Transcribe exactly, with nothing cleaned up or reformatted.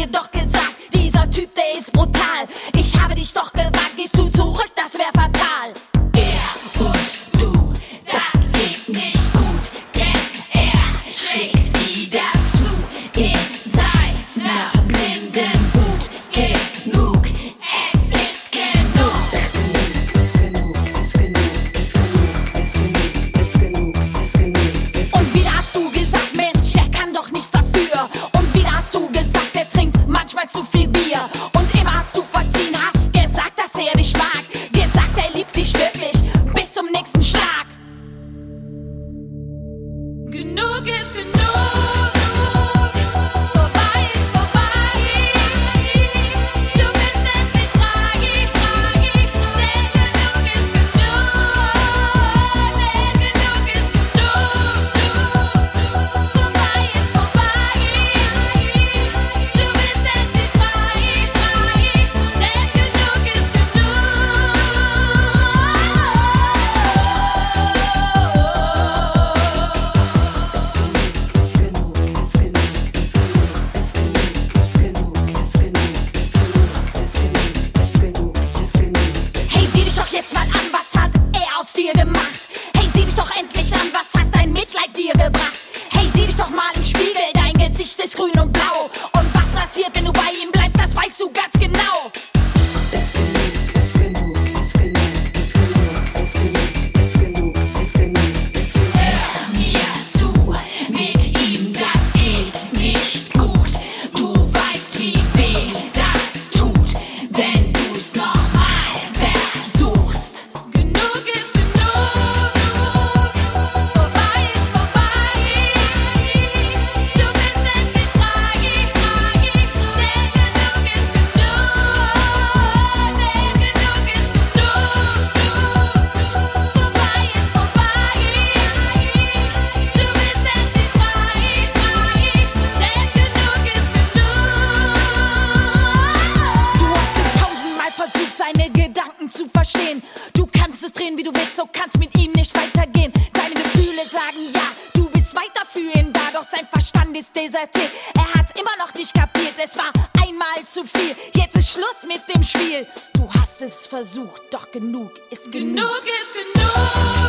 dir doch gesagt, dieser Typ, der ist brutal. Ich habe dich doch gewagt, gehst du zurück, das wär fatal. Er und du, das geht nicht gut, denn er schlägt wieder zu in seiner blinden Wut. Genug, es ist genug. Ist genug, ist genug, ist genug, ist genug, ist genug, ist genug, ist genug. Und wieder hast du gesagt, Mensch, er kann doch nichts dafür. Und wieder hast du gesagt, er trinkt manchmal zu viel Bier. Und immer hast du verziehen, hast gesagt, dass er dich mag. Gesagt, er liebt dich wirklich, bis zum nächsten Schlag. Genug ist genug. Vorbei ist vorbei. Du bist endlich frei, frei. Denn genug ist genug. Denn genug ist genug. Vorbei ist vorbei. Du bist endlich frei, frei. Denn genug ist Hey, sieh dich doch jetzt mal an, was hat er aus dir gemacht? Hey, sieh dich doch endlich an, was hat dein Mitleid dir gebracht? Hey, sieh dich doch mal im Spiegel, dein Gesicht ist grün und blau. Und was passiert, wenn du bei ihm bleibst, das weißt du ganz genau. Hör mir zu, mit ihm, das geht nicht gut. Du weißt, wie weh das tut, wenn du's nochmal versuchst. Genug ist genug. Vorbei ist vorbei. Du bist endlich frei, frei. Denn genug ist genug. Denn genug ist genug. Vorbei ist vorbei. Du bist endlich frei, frei. Denn genug ist genug. Du hast es tausendmal versucht, seine Gedanken zu verstehen. Du kannst es drehen, wie du willst, so kannst mit ihm nicht weitergehen. Deine Gefühle sagen ja, du bist weiter für ihn da, doch sein Verstand ist desertiert. Er hat's immer noch nicht kapiert, es war einmal zu viel. Jetzt ist Schluss mit dem Spiel. Du hast es versucht, doch genug ist genug. Genug ist genug.